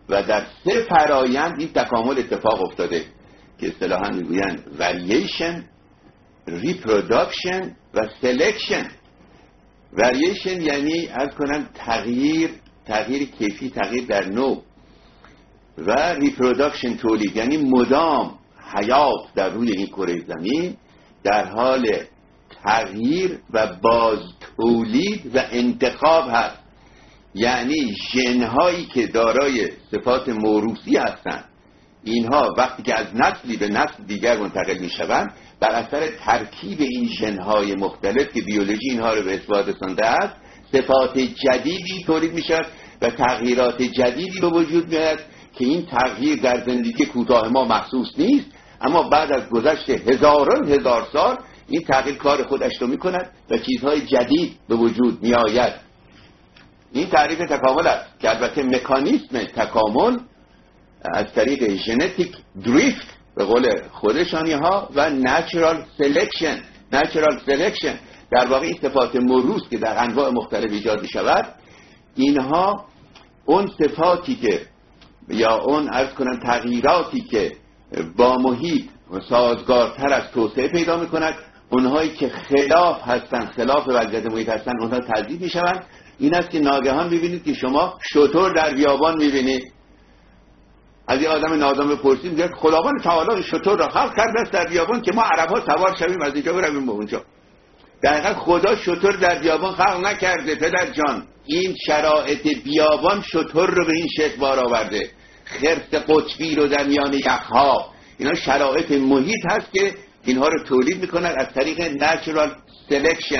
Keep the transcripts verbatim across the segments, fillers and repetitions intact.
و در سه فرایند این تکامل اتفاق افتاده که اصطلاحاً میگویند variation، reproduction و selection. variation یعنی عرض کنم تغییر، تغییر کیفی، تغییر در نوع، و reproduction تولید، یعنی مدام حیات در روی این کره زمین در حال تغییر و باز تولید و انتخاب هست. یعنی ژن‌هایی که دارای صفات موروثی هستند، اینها وقتی که از نسلی به نسل دیگر منتقل می‌شوند، بر اثر ترکیب این ژن‌های مختلف که بیولوژی اینها رو به اثبات رسانده است، صفات جدیدی تولید می‌شود و تغییرات جدیدی به وجود میاد که این تغییر در زندگی کوتاه ما محسوس نیست، اما بعد از گذشت هزاران هزار سال این تغییر کار خودش رو می‌کند و چیزهای جدید به وجود می‌آید. این تعریف تکامل است که البته مکانیسم تکامل از طریق ژنتیک دریفت به قول خودشانی ها و نچرال سلکشن. نچرال سلکشن در واقع این صفات موروث که در انواع مختلف ایجاد شود، اینها اون صفاتی که یا اون عرض کنم تغییراتی که با محیط سازگارتر از توسعه پیدا میکند، اونهایی که خلاف هستن، خلاف وضعیت محیط هستن، اونها تضعیف میشوند. این است که ناگهان میبینید که شما شتر در بیابان میبینید. از یه آدم نادان بپرسید میگه خداوند تعالی شتر را خلق کرده است در بیابان که ما عرب‌ها سوار شویم از اینجا برویم به اونجا. دقیقا خدا شتر در بیابان خلق نکرده پدر جان. این شرایط بیابان شتر رو به این شکل بار آورده، خرس قطبی رو در میان یخها. اینا شرایط محیط هست که اینها رو تولید میکنن از طریق نچرال سلکشن.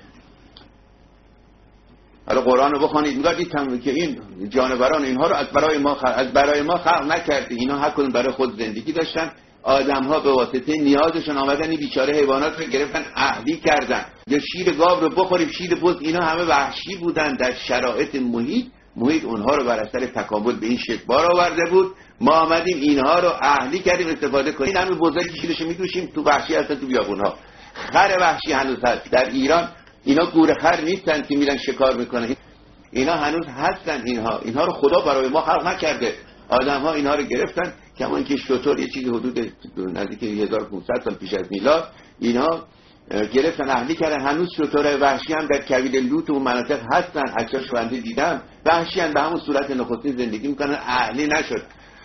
حالا قرآن رو بخونید میگه که این جانوران اینها رو از برای ما خلق از برای ما خلق نکرده. اینا هر کدوم برای خود زندگی داشتن. آدم‌ها به واسطه نیازشون آمدن این بیچاره حیوانات رو گرفتن اهلی کردن. یا شیر گاو رو بخوریم، شیر بز، اینا همه وحشی بودن در شرایط محیط. محیط اونها رو بر اثر تکامل به این شکل بار آورده بود. ما آمدیم اینها رو اهلی کردیم استفاده کنیم. همین بزرگی شیرش می‌دوشیم تو وحشی هستن تو بیابون‌ها. خر وحشی هنوز هست در ایران. اینا گوره خر نیستن که میرن شکار میکنن، اینا هنوز هستن. اینها اینها رو خدا برای ما خلق نکرده. آدم ها اینها رو گرفتن کما اینکه شتر یه چیزی حدود نزدیک هزار و پانصد سال پیش از میلاد اینها گرفتن اهلی کردن. هنوز شتر وحشی هم در کویر لوط و مناطق هستن، عکساش بنده دیدم. وحشی هم به همون صورت نخستین زندگی میکنن، اهلی نشد.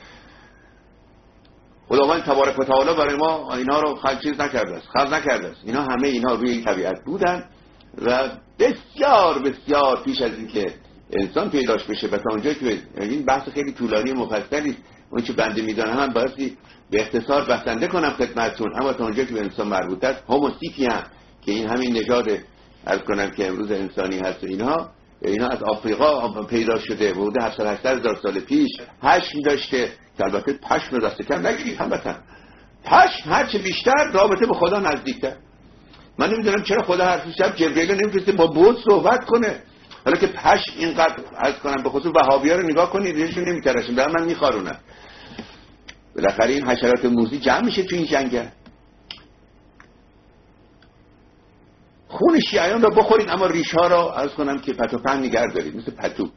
خداوند تبارک و تعالی برای ما اینا رو خلق چیز نکرده است، خلق نکرده است. اینا همه اینا روی طبیعت بودن و بسیار بسیار پیش از اینکه انسان پیداش بشه و تا اونجا که این بحث خیلی طولانی و مفصلی است، اون چه بنده میدونم هم بایستی به اختصار بسنده کنم خدمتتون، اما تا اونجا که به انسان مربوط است، هومو سیپین که این همین نژاد عرض کنم که امروز انسانی هست، اینها اینا از آفریقا پیدا شده، حدود هفتصد هشتصد هزار سال پیش. پشم داشته که البته پشم دست کم نگیرید، همتن پشم هرچه بیشتر رابطه به خدا نزدیکتر. من نمیدونم چرا خدا حرفش شب جبرئیل نمیفرسته با بود صحبت کنه، حالا که پشم اینقدر عرض کنم به خصوص وهابی‌ها رو نگاه کنید ریشون نمیتراشن، در من میخارونن. بالاخره این حشرات موذی جمع میشه تو این جنگل. خون شیعیان رو بخورید اما ریش‌ها رو عرض کنم که پتو پهن نگه دارید مثل پتو.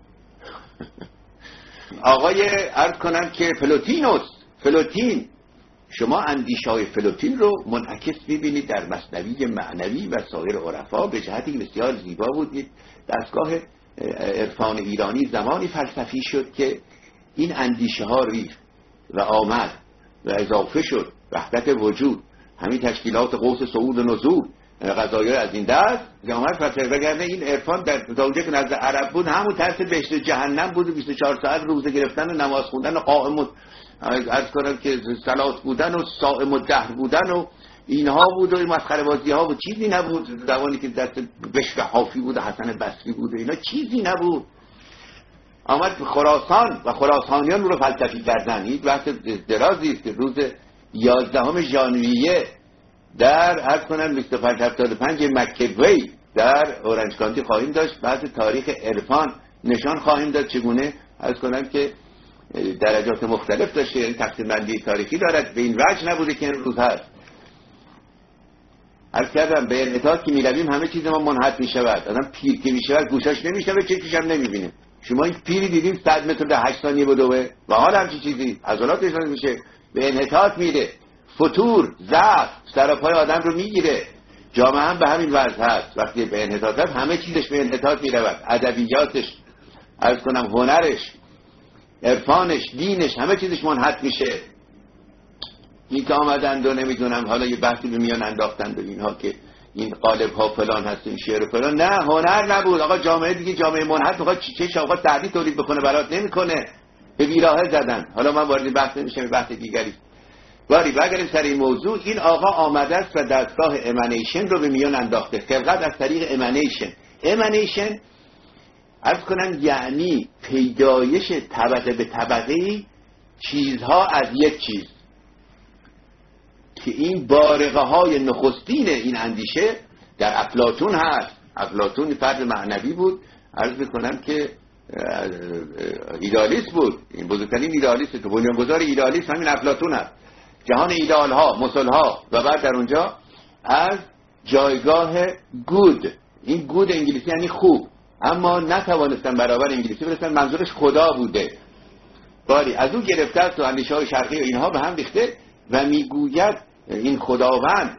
آقای عرض کنم که فلوتینوس فلوتین، شما اندیشه‌های فلوتین رو منعکس می‌بینید در مثنوی معنوی و سایر عرفا به جهتی بسیار زیبا بود. دستگاه عرفان ایرانی زمانی فلسفی شد که این اندیشه‌ها ریخت و آمد و اضافه شد، وحدت وجود، همین تشکیلات قوس صعود و نزول، قضایا از این دست که آمد فلسفه. وگرنه این عرفان در اونجا که نزد عرب بود همون ترس بهشت جهنم بود و بیست و چهار ساعت روزه گرفتن و نماز خوندن و قائم و عرض کنم که صلات بودن و صائم و دهر بودن و اینها بود و این مسخره بازی ها و چیزی نبود. زمانی که دست بشر حافی بود و حسن بصری بود و اینا چیزی نبود. آمد خراسان و خراسانیان رو فلسفی کردن. این بحث درازی است که روز یازدهم ژانویه در عرض کنم بیست و پنج هفتاد و پنج مک‌وی در اورنج کانتی خواهیم داشت. بحث تاریخ عرفان نشان خواهیم داد چگونه عرض کنم که درجات مختلف داشته، یعنی تقسیم بندی تاریخی دارد، به این وجه نبوده که امروز هست. عرض کردم به انعطاف که میرویم همه چیز ما منحط میشود. آدم پیر که میشود گوشاش نمیشنوه، چشمش هم نمیبینه. شما این پیری دیدیم صد متر در هشت ثانیه بدوه و حال همچی چیزی عضلات احساس میشه، به انحطاط میره، فتور، ضعف سراپای آدم رو میگیره. جامعه هم به همین وضع هست، وقتی به انحطاط هست همه چیزش به انحطاط میرود، ادبیاتش، عرض کنم هنرش، عرفانش، دینش، همه چیزش منحط میشه. این که آمدند و نمیدونم حالا یه بحثی به میان انداختند و اینها که این قالب ها فلان هست، این شعر فلان، نه هنر نبود آقا. جامعه دیگه جامعه منحط میخواد چه آقا تعدی تولید بکنه برات نمیکنه، به بیراهه زدن. حالا من وارد بحث نمیشم، بحث دیگری. ولی بگریم سر این موضوع، این آقا آمده است و دستگاه امانیشن رو به میان انداخته. خلقت از طریق امانیشن. امانیشن عرض کنم یعنی پیدایش طبقه به طبقه چیزها از یک چیز، که این بارقه های نخستین این اندیشه در افلاطون هست. افلاطون فرد معنوی بود، عرض میکنم که ایدالیست بود، این بزرگترین ایدالیست که بنیانگذار ایدالیست همین افلاطون هست. جهان ایدال ها، مثل ها، و بعد در اونجا از جایگاه گود، این گود انگلیسی یعنی خوب، اما نتوانستن برابر انگلیسی برسن، منظورش خدا بوده. باری از اون گرفته است و اندیشه های شرقی و اینها به هم ریخته و میگوید این خداوند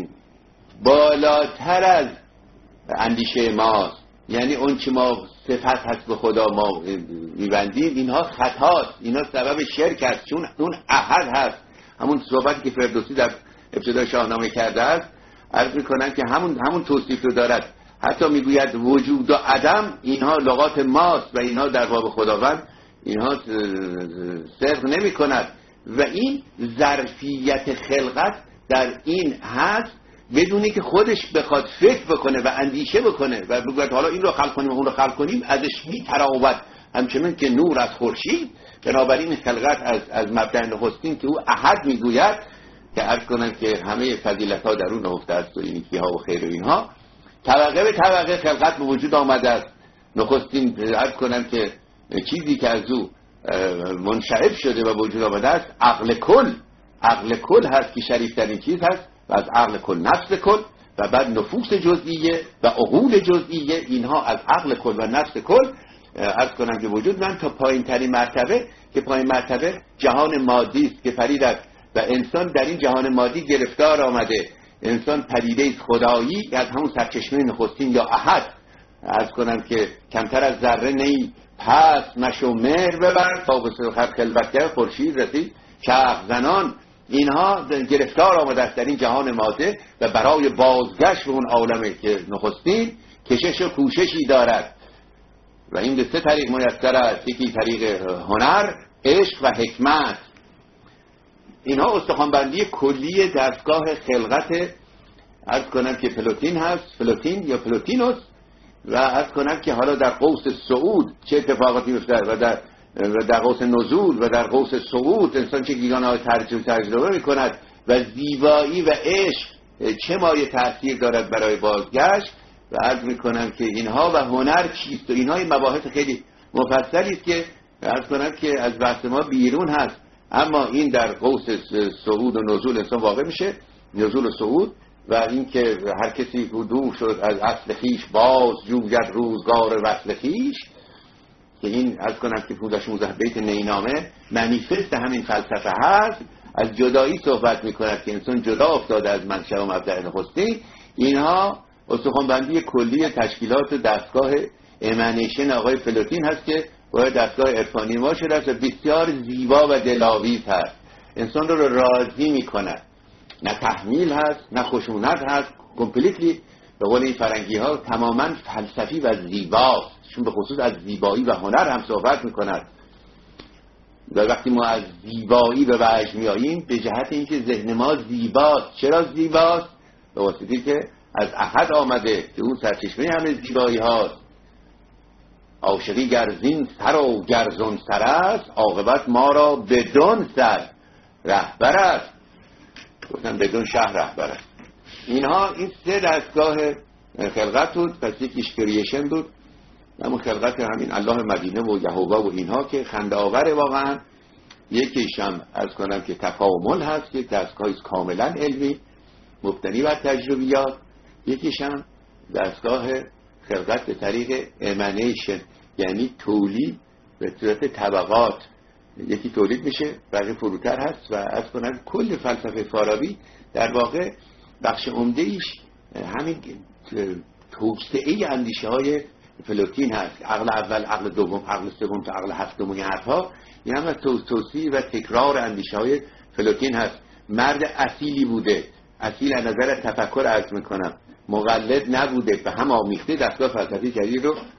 بالاتر از اندیشه ماست، یعنی اون چی ما صفت هست به خدا ما میبندیم اینها خطاست، اینا سبب شرک است، چون اون احد هست. همون صحبتی که فردوسی در ابتدای شاهنامه کرده است، عرض میکنن که همون همون توصیف رو دارد. حتی میگوید وجود و عدم اینها لغات ماست و اینها در باب خداوند اینها صدق نمی کند. و این ظرفیت خلقت در این هست بدونی که خودش بخواد فکر بکنه و اندیشه بکنه و بگوید حالا این رو خلق کنیم و اون رو خلق کنیم، ازش میتراود همچنین که نور از خورشید. بنابراین خلقت از از مبدأ نخستین که او احد میگوید که عرض کنم که همه فضیلت ها در اون نهفته است و اینکی ها و خیر و اینها، طبقه به طبقه خلقت به وجود آمده است. نخستین عرض کنم که چیزی که از او منشعب شده و وجود آمده است عقل کل. عقل کل هست که شریف ترین چیز هست و از عقل کل نفس کل و بعد نفوس جزئیه و عقول جزئیه، اینها از عقل کل و نفس کل عرض کنم که وجود من تا پایین ترین مرتبه که پایین مرتبه جهان مادی است که پدیده و انسان در این جهان مادی گرفتار آمده. انسان پدیده است خدایی از همون سرچشمه نخستین یا احد، عرض کنم که کمتر از ذره نی پس مشو مهر ببر تا به خلوتگر خورشید رسید چرخ زنان. اینها گرفتار آمده است در این جهان ماده و برای بازگشت به اون عالمه که نخستین کشش و کوششی دارد و این به سه طریق میسر است. یکی طریق هنر، عشق و حکمت. اینها استخوانبندی کلی دستگاه خلقت عرض کنم که پلوتین هست، پلوتین یا پلوتینوس، و عرض کنم که حالا در قوس صعود چه اتفاقاتی میفته و در و در قوس نزول و در قوس صعود انسان چه گیگانه های تجربه میکند و زیبایی و عشق چه مایه تأثیر دارد برای بازگشت. و عرض میکنم که اینها و هنر چیست و اینها مباحث خیلی مفصلی است که عرض کنم که از بحث ما بیرون هست، اما این در قوس صعود و نزول انسان واقع میشه، نزول و صعود. و این که هر کسی دور شد از اصل خیش باز جوید روزگار وصل خیش، که این عرض کنم که پانزده شانزده بیت نینامه منیفست همین فلسفه هست. از جدایی صحبت میکند که انسان جدا افتاده از منشأ و مبدأ نخستین. اینها استخوانبندی کلی تشکیلات دستگاه امانیشن آقای فلوتین هست که باید دستگاه عرفانی ما شده است و بسیار زیبا و دلاویز هست. انسان رو راضی میکند، نه تحمیل هست نه خشونت هست، کامپلیتلی به قول این فرنگی ها تماما فلسفی و زیباست، چون به خصوص از زیبایی و هنر هم صحبت میکند. و وقتی ما از زیبایی به وجه میاییم به جهت اینکه ذهن ما زیباست. چرا زیباست؟ به واسطه که از احد آمده که اون سرچشمه همه زیبایی هاست. عاشقی گرزین سر و گرزون سر است، عاقبت ما را بدون سر رهبر است. گفتن بدون شهر رهبر است. اینها این سه دستگاه خلقت بود. پس یکیش کریشن بود، اما خلقت همین الله مدینه و یهوه و اینها که خنده آوره واقعا. یکیش هم از کنم که تکامل هست که دستگاهی کاملا علمی مبتنی بر تجربیات. یکیش هم دستگاه خلقت به طریق امانیشن. یعنی تولید به صورت طبقات، یکی تولید میشه بقیه فروتر هست. و از کنم کل فلسفه فارابی در واقع بخش عمده ایش همین توسعه اندیشه های فلوتین هست. عقل اول، عقل دوم، عقل سوم تا عقل هفتم، این حرفا این هم از توسعه و تکرار اندیشه های فلوتین هست. مرد اصیلی بوده، اصیل از نظر تفکر عرض میکنم، مقلد نبوده، به هم آمیخته دستگاه فلسفی جدید رو